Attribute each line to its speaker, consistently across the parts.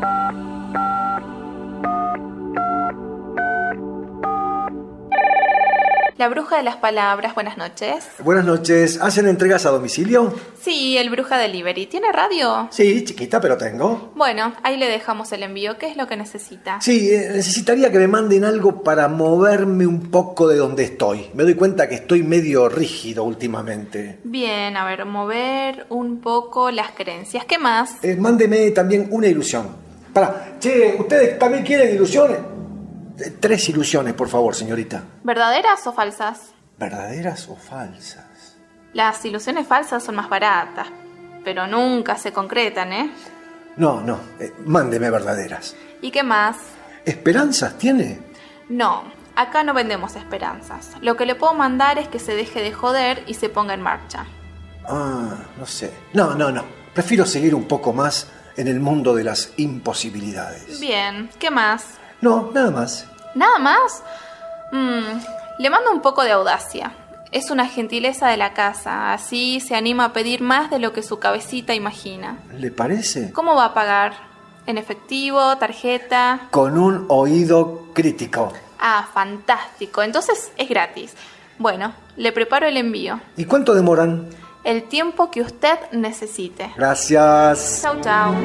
Speaker 1: La Bruja de las Palabras, buenas noches.
Speaker 2: Buenas noches. ¿Hacen entregas a domicilio?
Speaker 1: Sí, el Bruja Delivery. ¿Tiene radio?
Speaker 2: Sí, chiquita, pero tengo.
Speaker 1: Bueno, ahí le dejamos el envío. ¿Qué es lo que necesita?
Speaker 2: Sí, necesitaría que me manden algo para moverme un poco de donde estoy. Me doy cuenta que estoy medio rígido últimamente.
Speaker 1: Bien, a ver, mover un poco las creencias. ¿Qué más?
Speaker 2: Mándeme también una ilusión. Che, ¿ustedes también quieren ilusiones? 3 ilusiones, por favor, señorita.
Speaker 1: ¿Verdaderas o falsas?
Speaker 2: ¿Verdaderas o falsas?
Speaker 1: Las ilusiones falsas son más baratas, pero nunca se concretan, ¿eh?
Speaker 2: No, mándeme verdaderas.
Speaker 1: ¿Y qué más?
Speaker 2: ¿Esperanzas tiene?
Speaker 1: No, acá no vendemos esperanzas. Lo que le puedo mandar es que se deje de joder y se ponga en marcha.
Speaker 2: No sé. No. Prefiero seguir un poco más en el mundo de las imposibilidades.
Speaker 1: Bien, ¿qué más?
Speaker 2: No, nada más.
Speaker 1: ¿Nada más? Le mando un poco de audacia. Es una gentileza de la casa, así se anima a pedir más de lo que su cabecita imagina.
Speaker 2: ¿Le parece?
Speaker 1: ¿Cómo va a pagar? ¿En efectivo, tarjeta?
Speaker 2: Con un oído crítico.
Speaker 1: Ah, fantástico. Entonces es gratis. Bueno, le preparo el envío.
Speaker 2: ¿Y cuánto demoran?
Speaker 1: El tiempo que usted necesite.
Speaker 2: Gracias.
Speaker 1: Chau, chau.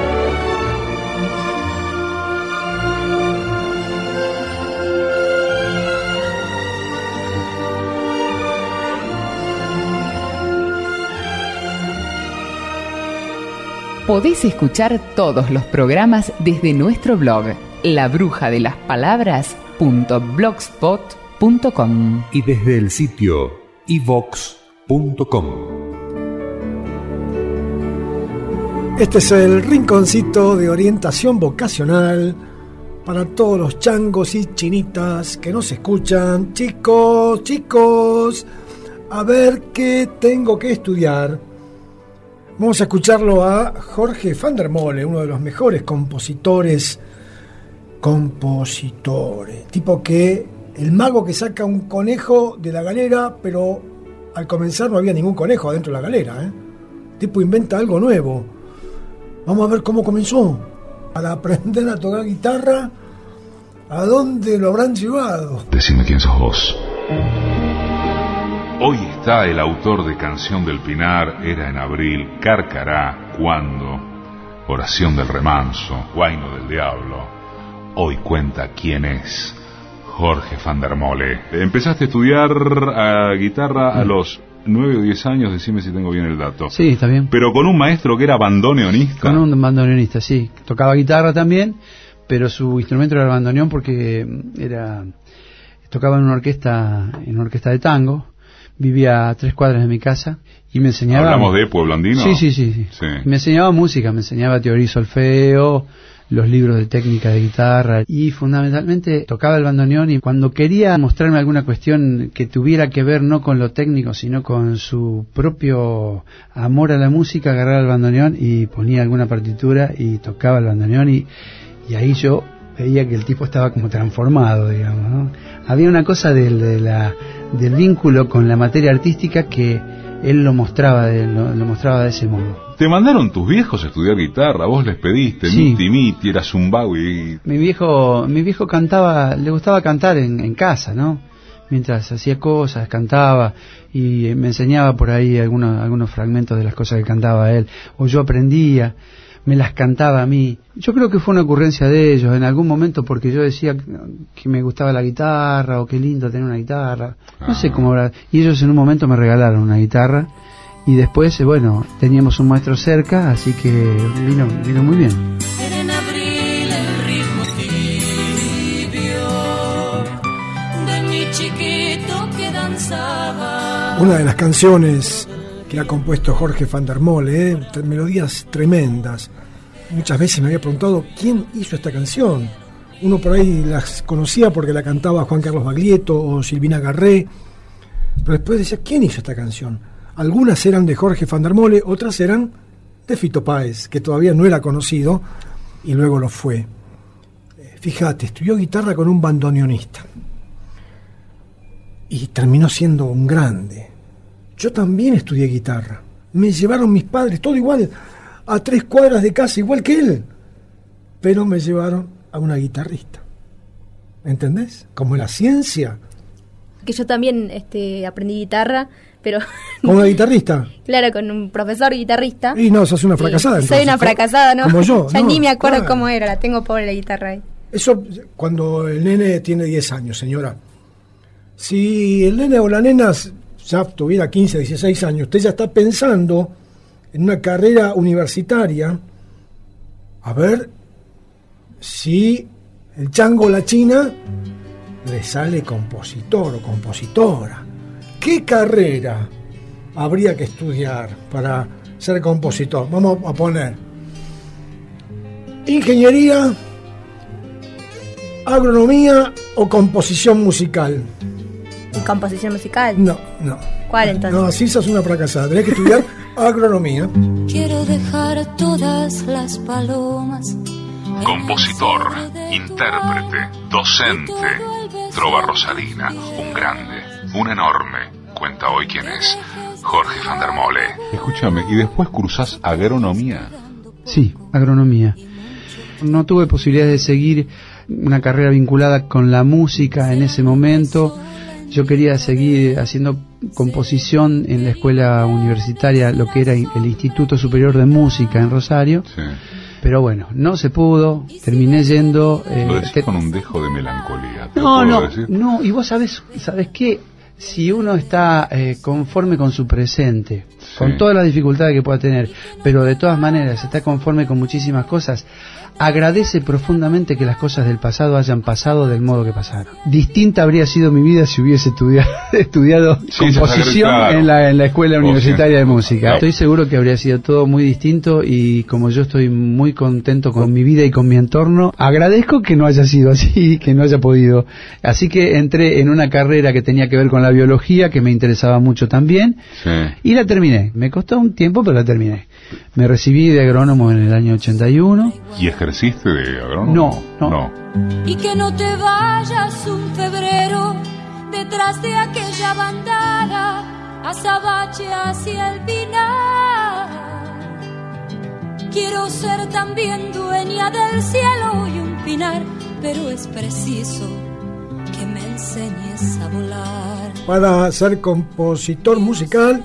Speaker 3: Podés escuchar todos los programas desde nuestro blog, labrujadelaspalabras.blogspot.com
Speaker 4: y desde el sitio iVox.com.
Speaker 5: Este es el rinconcito de orientación vocacional para todos los changos y chinitas que nos escuchan. Chicos, a ver qué tengo que estudiar. Vamos a escucharlo a Jorge van der Molle, uno de los mejores compositores. Tipo que el mago que saca un conejo de la galera, pero al comenzar no había ningún conejo adentro de la galera, Tipo inventa algo nuevo. Vamos a ver cómo comenzó. Para aprender a tocar guitarra, ¿a dónde lo habrán llevado?
Speaker 6: Decime quién sos vos. Hoy está el autor de Canción del Pinar, Era en abril, Cárcara, Cuando, Oración del Remanso, Guayno del Diablo. Hoy cuenta quién es Jorge van der Molle. Empezaste a estudiar guitarra a los 9 o 10 años, decime si tengo bien el dato.
Speaker 7: Sí, está bien.
Speaker 6: Pero con un maestro que era bandoneonista.
Speaker 7: Con un bandoneonista, sí. Tocaba guitarra también, pero su instrumento era el bandoneón porque tocaba en una orquesta de tango. Vivía a 3 cuadras de mi casa y me enseñaba...
Speaker 6: ¿Hablamos de Pueblo Andino?
Speaker 7: Sí. Me enseñaba música, me enseñaba teoría y solfeo, los libros de técnica de guitarra y fundamentalmente tocaba el bandoneón, y cuando quería mostrarme alguna cuestión que tuviera que ver no con lo técnico sino con su propio amor a la música, agarraba el bandoneón y ponía alguna partitura y tocaba el bandoneón y ahí yo veía que el tipo estaba como transformado, digamos, ¿no? Había una cosa del vínculo con la materia artística que él lo mostraba de ese modo.
Speaker 6: ¿Te mandaron tus viejos a estudiar guitarra? ¿Vos les pediste?
Speaker 7: Sí.
Speaker 6: Miti, era zumbawi.
Speaker 7: Mi viejo cantaba, le gustaba cantar en casa, ¿no? Mientras hacía cosas, cantaba y me enseñaba por ahí algunos fragmentos de las cosas que cantaba él, o yo aprendía. Me las cantaba a mí. Yo creo que fue una ocurrencia de ellos en algún momento, porque yo decía que me gustaba la guitarra, o qué lindo tener una guitarra, no sé cómo habrá. Y ellos en un momento me regalaron una guitarra, y después, teníamos un maestro cerca, así que vino muy bien.
Speaker 8: Era en abril el ritmo tibio de mi chiquito que danzaba.
Speaker 5: Una de las canciones que ha compuesto Jorge van der Molle, melodías tremendas. Muchas veces me había preguntado quién hizo esta canción. Uno por ahí las conocía porque la cantaba Juan Carlos Baglietto o Silvina Garré, pero después decía, ¿quién hizo esta canción? Algunas eran de Jorge van der Molle, otras eran de Fito Páez, que todavía no era conocido y luego lo fue. Fíjate, estudió guitarra con un bandoneonista y terminó siendo un grande. Yo también estudié guitarra. Me llevaron mis padres, todo igual, a 3 cuadras de casa, igual que él. pero me llevaron a una guitarrista. ¿Entendés? Como la ciencia.
Speaker 9: Que yo también aprendí guitarra, pero...
Speaker 5: ¿Con una guitarrista?
Speaker 9: Claro, con un profesor guitarrista.
Speaker 5: Y no, sos una fracasada.
Speaker 9: Soy
Speaker 5: entonces,
Speaker 9: una fracasada, ¿no?
Speaker 5: Como yo.
Speaker 9: Ya
Speaker 5: no,
Speaker 9: ni me acuerdo
Speaker 5: claro.
Speaker 9: cómo era, la tengo pobre la guitarra ahí.
Speaker 5: Eso cuando el nene tiene 10 años, señora. Si el nene o la nena ya tuviera 15, 16 años, usted ya está pensando en una carrera universitaria, a ver si el chango o la china le sale compositor o compositora. ¿Qué carrera habría que estudiar para ser compositor? Vamos a poner ingeniería, agronomía o composición musical.
Speaker 9: ¿Y composición musical?
Speaker 5: No.
Speaker 9: ¿Cuál entonces?
Speaker 5: No, así sos una fracasada. Tenés que estudiar agronomía.
Speaker 8: Quiero dejar todas las palomas.
Speaker 6: Compositor, intérprete, docente, trova rosarina, un grande, un enorme. Cuenta hoy quién es, Jorge van der Mole. Escúchame, ¿y después cursás agronomía?
Speaker 7: Sí, agronomía. No tuve posibilidad de seguir una carrera vinculada con la música en ese momento. Yo quería seguir haciendo composición en la escuela universitaria, lo que era el Instituto Superior de Música en Rosario.
Speaker 6: Sí.
Speaker 7: Pero bueno, no se pudo, terminé yendo...
Speaker 6: Lo decís con un dejo de melancolía. ¿te puedo decir?
Speaker 7: No, y vos sabés qué, si uno está conforme con su presente, con todas las dificultades que pueda tener, pero de todas maneras está conforme con muchísimas cosas, agradece profundamente que las cosas del pasado hayan pasado del modo que pasaron. Distinta habría sido mi vida si hubiese estudiado composición en la escuela universitaria de música. Estoy seguro que habría sido todo muy distinto, y como yo estoy muy contento con mi vida y con mi entorno, agradezco que no haya sido así, que no haya podido. Así que entré en una carrera que tenía que ver con la biología, que me interesaba mucho también, y la terminé. Me costó un tiempo, pero la terminé. Me recibí de agrónomo en el año 81.
Speaker 6: ¿Y ejerciste de agrónomo?
Speaker 7: No.
Speaker 8: Y que no te vayas un febrero detrás de aquella bandada, azabache hacia el pinar. Quiero ser también dueña del cielo y un pinar, pero es preciso que me enseñes a volar.
Speaker 5: Para ser compositor musical,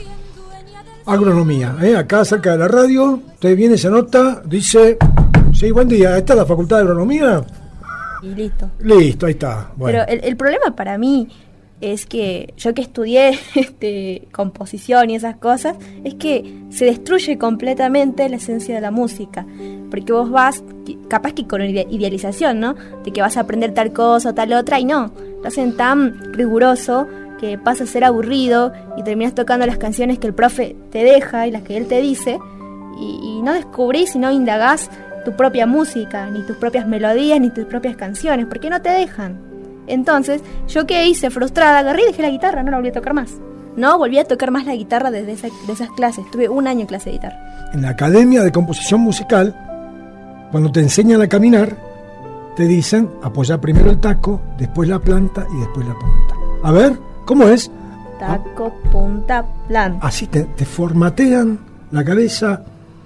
Speaker 5: agronomía, acá cerca de la radio, usted viene, se anota, dice, sí, buen día, ¿esta es la facultad de agronomía?
Speaker 9: Y listo.
Speaker 5: Listo, ahí está. Bueno.
Speaker 9: Pero el problema para mí es que yo que estudié composición y esas cosas, es que se destruye completamente la esencia de la música, porque vos vas, capaz que con idealización, ¿no? De que vas a aprender tal cosa o tal otra, y no, lo hacen tan riguroso que pasa a ser aburrido y terminas tocando las canciones que el profe te deja y las que él te dice, y no descubrís y no indagás tu propia música, ni tus propias melodías, ni tus propias canciones, porque no te dejan. Entonces, ¿yo qué hice? Frustrada, agarré y dejé la guitarra, no la volví a tocar más. No volví a tocar más la guitarra desde esas clases. Tuve un año en clase de guitarra.
Speaker 5: En la Academia de Composición Musical, cuando te enseñan a caminar, te dicen apoyar primero el taco, después la planta y después la punta. A ver, ¿cómo es?
Speaker 9: Taco, punta, planta.
Speaker 5: Así te formatean la cabeza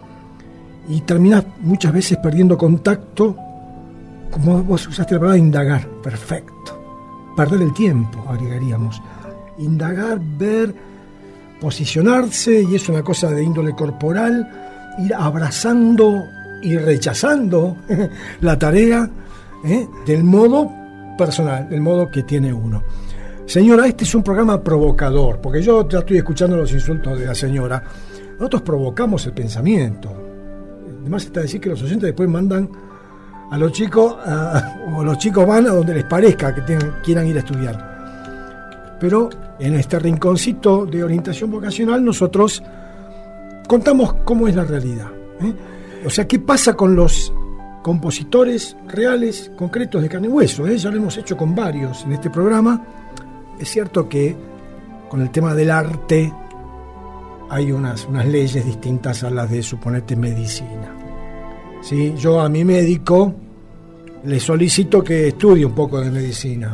Speaker 5: y terminas muchas veces perdiendo contacto, como vos usaste la palabra indagar. Perfecto. Perder el tiempo, agregaríamos. Indagar, ver, posicionarse, y es una cosa de índole corporal, ir abrazando y rechazando la tarea del modo personal, del modo que tiene uno. Señora, este es un programa provocador, porque yo ya estoy escuchando los insultos de la señora. Nosotros provocamos el pensamiento. Además está decir que los oyentes después mandan a los chicos, o los chicos van a donde les parezca que quieran ir a estudiar. Pero en este rinconcito de orientación vocacional nosotros contamos cómo es la realidad. O sea, qué pasa con los compositores reales, concretos, de carne y hueso. Ya lo hemos hecho con varios en este programa. Es cierto que con el tema del arte hay unas leyes distintas a las de, suponete, medicina. ¿Sí? Yo a mi médico le solicito que estudie un poco de medicina.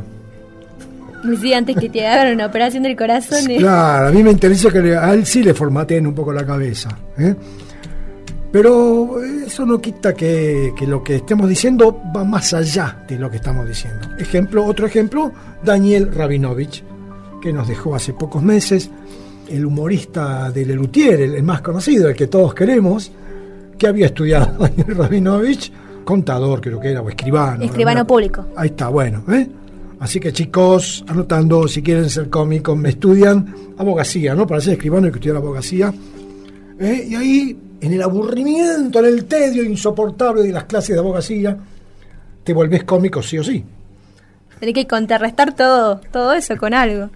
Speaker 9: Sí, antes que te hagan una operación del corazón.
Speaker 5: Claro, a mí me interesa que a él sí le formateen un poco la cabeza. Pero eso no quita que lo que estemos diciendo va más allá de lo que estamos diciendo. Otro ejemplo, Daniel Rabinovich, que nos dejó hace pocos meses, el humorista de Lelutier, el más conocido, el que todos queremos, que había estudiado Daniel Rabinovich, contador creo que era, o escribano.
Speaker 9: Escribano público.
Speaker 5: Ahí está, bueno, Así que chicos, anotando, si quieren ser cómicos, me estudian abogacía, ¿no? Para ser escribano hay que estudiar abogacía. Y ahí, en el aburrimiento, en el tedio insoportable de las clases de abogacía, te volvés cómico sí o sí.
Speaker 9: Tenés que contrarrestar todo eso con algo.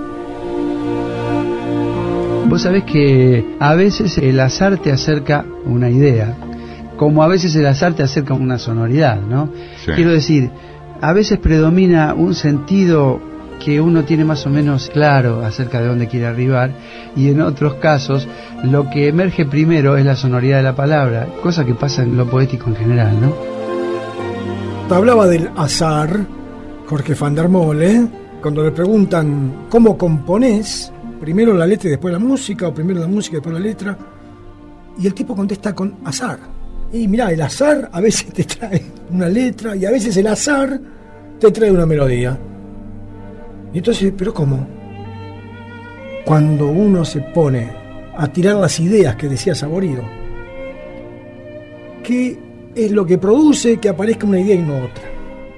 Speaker 7: Vos sabés que a veces el azar te acerca una idea, como a veces el azar te acerca una sonoridad, ¿no? Sí. Quiero decir, a veces predomina un sentido que uno tiene más o menos claro acerca de dónde quiere arribar, y en otros casos lo que emerge primero es la sonoridad de la palabra, cosa que pasa en lo poético en general, ¿no?
Speaker 5: Hablaba del azar Jorge van der Mole, cuando le preguntan ¿cómo componés? Primero la letra y después la música, o primero la música y después la letra, y el tipo contesta con azar. Y mirá, el azar a veces te trae una letra y a veces el azar te trae una melodía. Y entonces, ¿pero cómo? Cuando uno se pone a tirar las ideas que decía Saborido, ¿qué es lo que produce que aparezca una idea y no otra?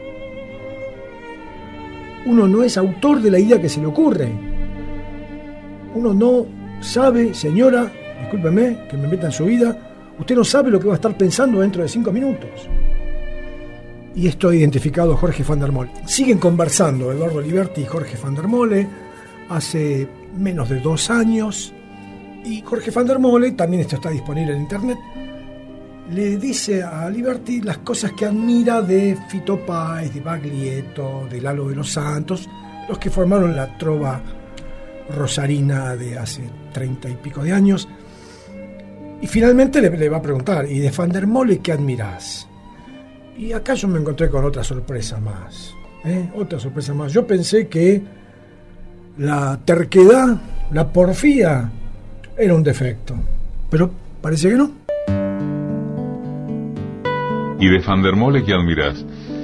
Speaker 5: Uno no es autor de la idea que se le ocurre. Uno no sabe, señora, discúlpeme que me meta en su vida, usted no sabe lo que va a estar pensando dentro de 5 minutos. Y esto ha identificado a Jorge van der Mole. Siguen conversando Eduardo Liberti y Jorge van der Mole hace menos de 2 años. Y Jorge van der Mole, también esto está disponible en internet, le dice a Liberti las cosas que admira de Fito Páez, de Baglietto, de Lalo de los Santos, los que formaron la trova rosarina de hace 30 y pico de años. Y finalmente le va a preguntar, ¿y de van der Mole qué admirás? Y acá yo me encontré con otra sorpresa más. Otra sorpresa más. Yo pensé que la terquedad, la porfía, era un defecto. Pero parece que no.
Speaker 6: ¿Y de van der Mole qué admirás?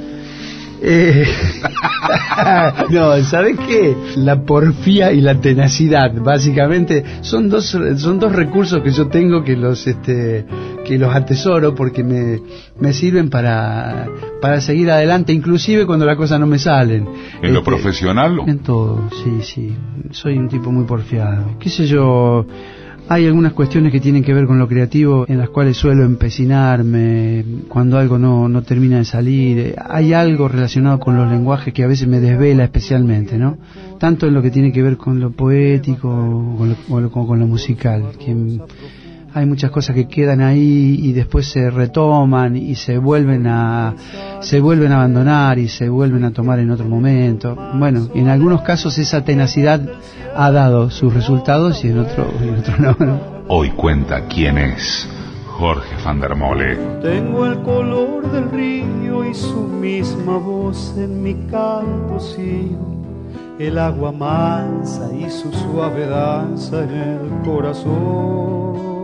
Speaker 7: No, ¿sabes qué? La porfía y la tenacidad, básicamente, son dos recursos que yo tengo que los atesoro porque me sirven para seguir adelante, inclusive cuando las cosas no me salen.
Speaker 6: ¿En lo profesional?
Speaker 7: En todo, sí. Soy un tipo muy porfiado. ¿Qué sé yo? Hay algunas cuestiones que tienen que ver con lo creativo en las cuales suelo empecinarme cuando algo no termina de salir. Hay algo relacionado con los lenguajes que a veces me desvela especialmente, ¿no? Tanto en lo que tiene que ver con lo poético como con lo musical. Que hay muchas cosas que quedan ahí y después se retoman y se vuelven a abandonar y se vuelven a tomar en otro momento. Bueno, en algunos casos esa tenacidad ha dado sus resultados y en otro no.
Speaker 6: Hoy cuenta quién es Jorge van der Mole.
Speaker 10: Tengo el color del río y su misma voz en mi canto sigo, el agua mansa y su suave danza en el corazón.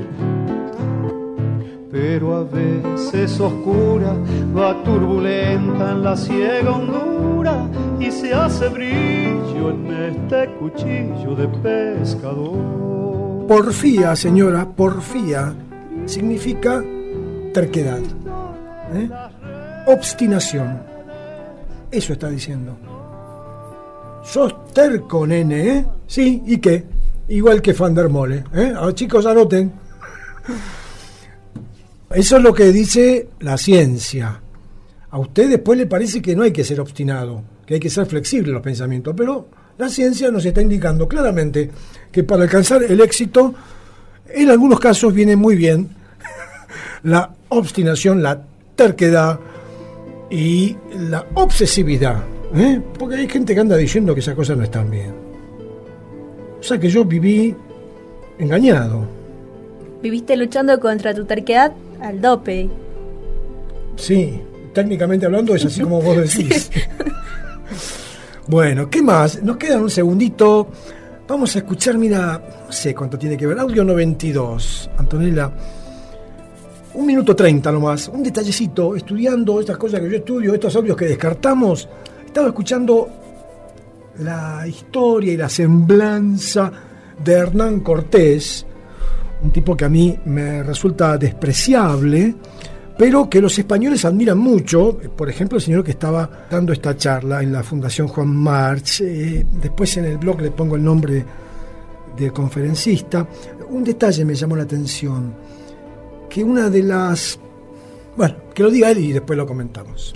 Speaker 10: Pero a veces oscura, va turbulenta en la ciega hondura y se hace brillo en este cuchillo de pescador.
Speaker 5: Porfía, señora, porfía significa terquedad, obstinación. Eso está diciendo. Sos terco, nene, Sí, ¿y qué? Igual que van der Mole, Ahora, chicos, anoten. Eso es lo que dice la ciencia. A usted después le parece que no hay que ser obstinado, que hay que ser flexible en los pensamientos, pero la ciencia nos está indicando claramente que para alcanzar el éxito, en algunos casos viene muy bien la obstinación, la terquedad y la obsesividad, porque hay gente que anda diciendo que esas cosas no están bien. O sea que yo viví engañado.
Speaker 9: Viviste luchando contra tu terquedad al dope.
Speaker 5: Sí, técnicamente hablando es así como vos decís. Sí. Bueno, ¿qué más? Nos queda un segundito. Vamos a escuchar, mira, no sé cuánto tiene que ver. Audio 92, Antonella. 1 minuto 30 nomás, un detallecito, estudiando estas cosas que yo estudio, estos audios que descartamos, estaba escuchando la historia y la semblanza de Hernán Cortés, un tipo que a mí me resulta despreciable, pero que los españoles admiran mucho. Por ejemplo, el señor que estaba dando esta charla en la Fundación Juan March, después en el blog le pongo el nombre del conferencista. Un detalle me llamó la atención, que una de las... Bueno, que lo diga él y después lo comentamos.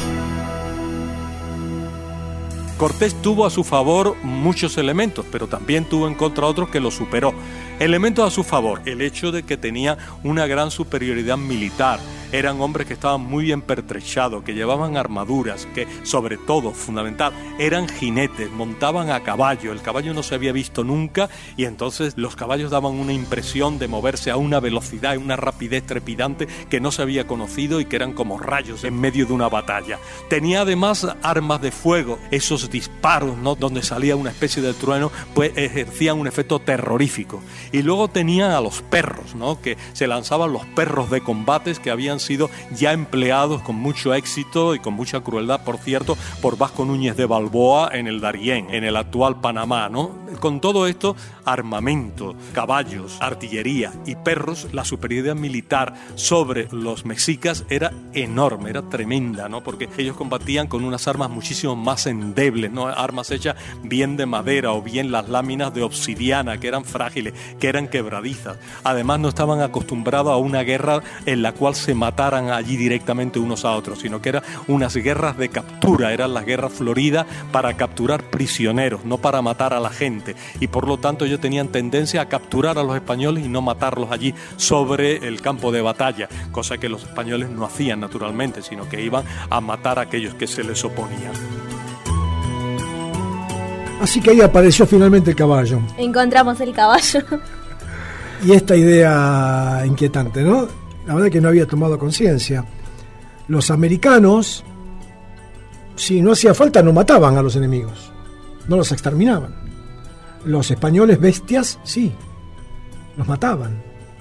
Speaker 11: Cortés tuvo a su favor muchos elementos, pero también tuvo en contra otros que lo superó. Elementos a su favor: el hecho de que tenía una gran superioridad militar. Eran hombres que estaban muy bien pertrechados, que llevaban armaduras, que sobre todo, fundamental, eran jinetes, montaban a caballo. El caballo no se había visto nunca y entonces los caballos daban una impresión de moverse a una velocidad y una rapidez trepidante que no se había conocido y que eran como rayos en medio de una batalla. Tenía además armas de fuego. Esos disparos, ¿no?, donde salía una especie de trueno, pues ejercían un efecto terrorífico. Y luego tenían a los perros, ¿no?, que se lanzaban los perros de combates que habían sido ya empleados con mucho éxito y con mucha crueldad, por cierto, por Vasco Núñez de Balboa en el Darién, en el actual Panamá, ¿no? Con todo esto, armamento, caballos, artillería y perros, la superioridad militar sobre los mexicas era enorme, era tremenda, ¿no? Porque ellos combatían con unas armas muchísimo más endebles, ¿no? Armas hechas bien de madera o bien las láminas de obsidiana, que eran frágiles, que eran quebradizas. Además, no estaban acostumbrados a una guerra en la cual se mataran allí directamente unos a otros, sino que eran unas guerras de captura, eran las guerras floridas para capturar prisioneros, no para matar a la gente, y por lo tanto ellos tenían tendencia a capturar a los españoles y no matarlos allí sobre el campo de batalla, cosa que los españoles no hacían naturalmente, sino que iban a matar a aquellos que se les oponían.
Speaker 5: Así que ahí apareció finalmente el caballo.
Speaker 9: Encontramos el caballo.
Speaker 5: Y esta idea inquietante, ¿no? La verdad que no había tomado conciencia. Los americanos, si no hacía falta, no mataban a los enemigos, no los exterminaban. Los españoles, bestias, sí, los mataban.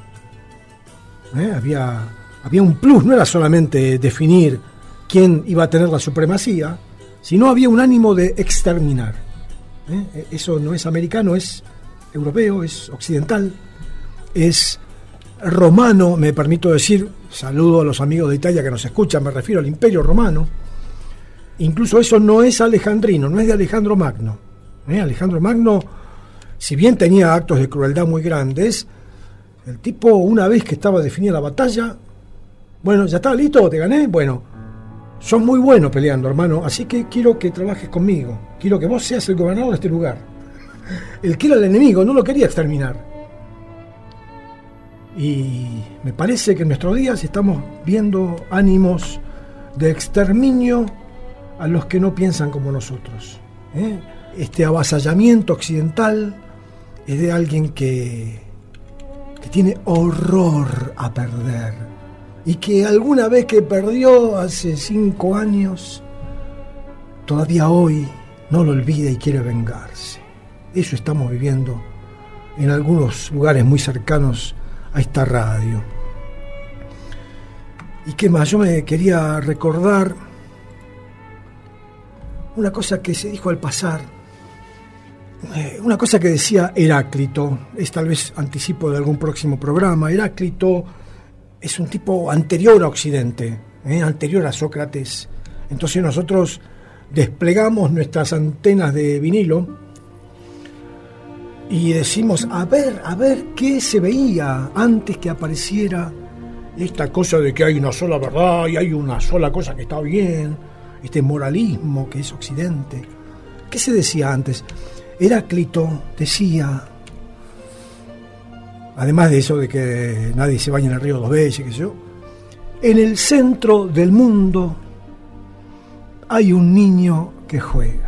Speaker 5: Había un plus, no era solamente definir quién iba a tener la supremacía, sino había un ánimo de exterminar. Eso no es americano, es europeo, es occidental, es romano, me permito decir. Saludo a los amigos de Italia que nos escuchan, me refiero al Imperio Romano. Incluso eso no es alejandrino, no es de Alejandro Magno. Alejandro Magno, si bien tenía actos de crueldad muy grandes, el tipo, una vez que estaba definida la batalla, bueno, ya está, listo, te gané, bueno, sos muy bueno peleando, hermano, así que quiero que trabajes conmigo, quiero que vos seas el gobernador de este lugar. El que era el enemigo no lo quería exterminar. Y me parece que en nuestros días estamos viendo ánimos de exterminio a los que no piensan como nosotros. Este avasallamiento occidental es de alguien que tiene horror a perder y que alguna vez que perdió hace 5 años, todavía hoy no lo olvida y quiere vengarse. Eso estamos viviendo en algunos lugares muy cercanos a esta radio. ¿Y qué más? Yo me quería recordar una cosa que se dijo al pasar, una cosa que decía Heráclito, es tal vez anticipo de algún próximo programa. Heráclito es un tipo anterior a Occidente, anterior a Sócrates. Entonces nosotros desplegamos nuestras antenas de vinilo y decimos, a ver qué se veía antes que apareciera esta cosa de que hay una sola verdad y hay una sola cosa que está bien, este moralismo que es Occidente. ¿Qué se decía antes? Heráclito decía, además de eso de que nadie se baña en el río 2 veces, qué sé yo, en el centro del mundo hay un niño que juega.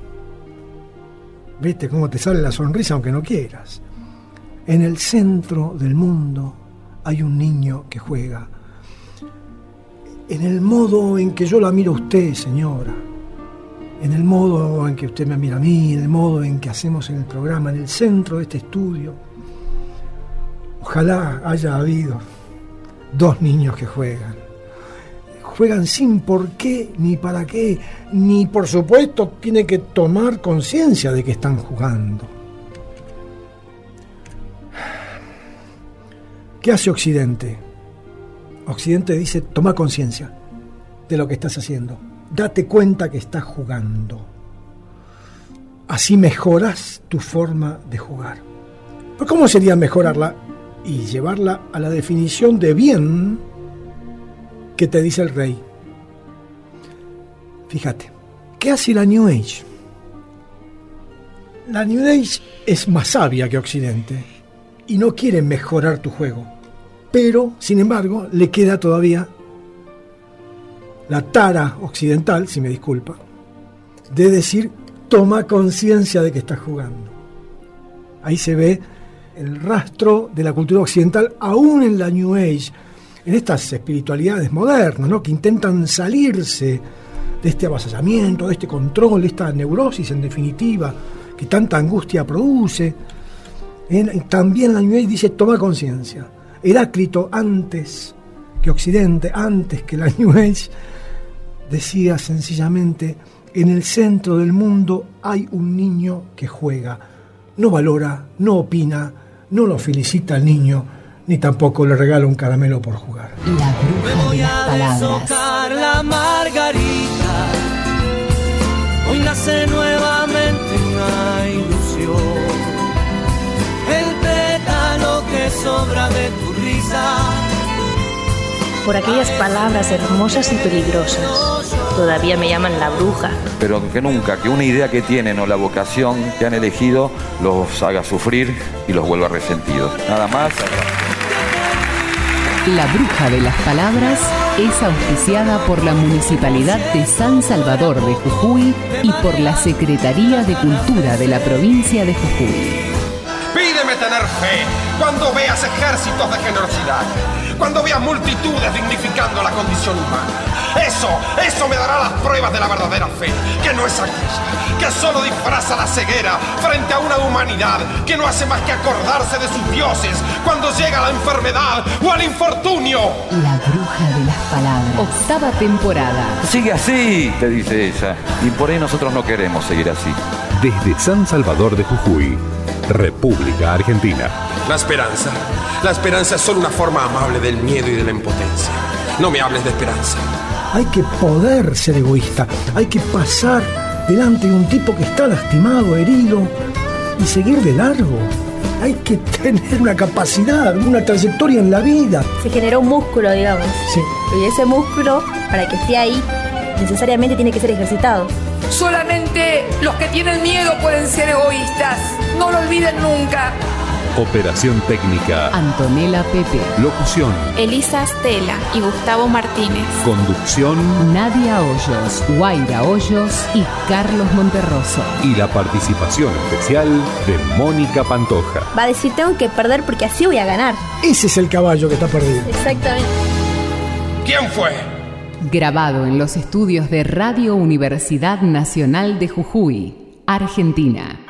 Speaker 5: ¿Viste cómo te sale la sonrisa aunque no quieras? En el centro del mundo hay un niño que juega. En el modo en que yo la miro a usted, señora, en el modo en que usted me mira a mí, en el modo en que hacemos en el programa, en el centro de este estudio, ojalá haya habido 2 niños que juegan. Juegan sin por qué, ni para qué, ni por supuesto tienen que tomar conciencia de que están jugando. ¿Qué hace Occidente? Occidente dice, toma conciencia de lo que estás haciendo. Date cuenta que estás jugando. Así mejoras tu forma de jugar. ¿Pero cómo sería mejorarla y llevarla a la definición de bien que te dice el rey? Fíjate, ¿qué hace la New Age? La New Age es más sabia que Occidente y no quiere mejorar tu juego. Pero, sin embargo, le queda todavía la tara occidental, si me disculpa, de decir, toma conciencia de que estás jugando. Ahí se ve el rastro de la cultura occidental, aún en la New Age, en estas espiritualidades modernas, ¿no?, que intentan salirse de este avasallamiento, de este control, de esta neurosis, en definitiva, que tanta angustia produce. También la New Age dice, toma conciencia. Heráclito, antes que Occidente, antes que la New Age, decía sencillamente, en el centro del mundo hay un niño que juega. No valora, no opina, no lo felicita al niño, ni tampoco le regala un caramelo por jugar.
Speaker 3: La bruja de las palabras.
Speaker 12: La margarita, hoy nace nuevamente una ilusión. El pétalo que sobra de tu risa.
Speaker 13: Por aquellas palabras hermosas y peligrosas, todavía me llaman la bruja.
Speaker 14: Pero que nunca, que una idea que tienen o la vocación que han elegido los haga sufrir y los vuelva resentidos. Nada más.
Speaker 3: La bruja de las palabras es auspiciada por la Municipalidad de San Salvador de Jujuy y por la Secretaría de Cultura de la provincia de Jujuy.
Speaker 15: Pídeme tener fe cuando veas ejércitos de generosidad, cuando veas multitudes dignificando la condición humana. Eso me dará las pruebas de la verdadera fe, que no es aquella, que solo disfraza la ceguera frente a una humanidad que no hace más que acordarse de sus dioses cuando llega la enfermedad o el infortunio.
Speaker 3: La bruja de las palabras. 8ª temporada.
Speaker 14: Sigue así, te dice ella, y por ahí nosotros no queremos seguir así.
Speaker 4: Desde San Salvador de Jujuy, República Argentina.
Speaker 15: La esperanza es solo una forma amable del miedo y de la impotencia. No me hables de esperanza.
Speaker 5: Hay que poder ser egoísta, hay que pasar delante de un tipo que está lastimado, herido, y seguir de largo. Hay que tener una capacidad, una trayectoria en la vida.
Speaker 9: Se generó un músculo, digamos.
Speaker 5: Sí.
Speaker 9: Y ese músculo, para que esté ahí, necesariamente tiene que ser ejercitado.
Speaker 16: Solamente los que tienen miedo pueden ser egoístas. No lo olviden nunca.
Speaker 4: Operación técnica,
Speaker 3: Antonella Pepe.
Speaker 4: Locución,
Speaker 1: Elisa Stella y Gustavo Martínez.
Speaker 4: Conducción,
Speaker 3: Nadia Hoyos, Guaira Hoyos y Carlos Monterroso.
Speaker 4: Y la participación especial de Mónica Pantoja.
Speaker 9: Va a decir, tengo que perder porque así voy a ganar.
Speaker 5: Ese es el caballo que está perdido.
Speaker 9: Exactamente.
Speaker 15: ¿Quién fue?
Speaker 3: Grabado en los estudios de Radio Universidad Nacional de Jujuy, Argentina.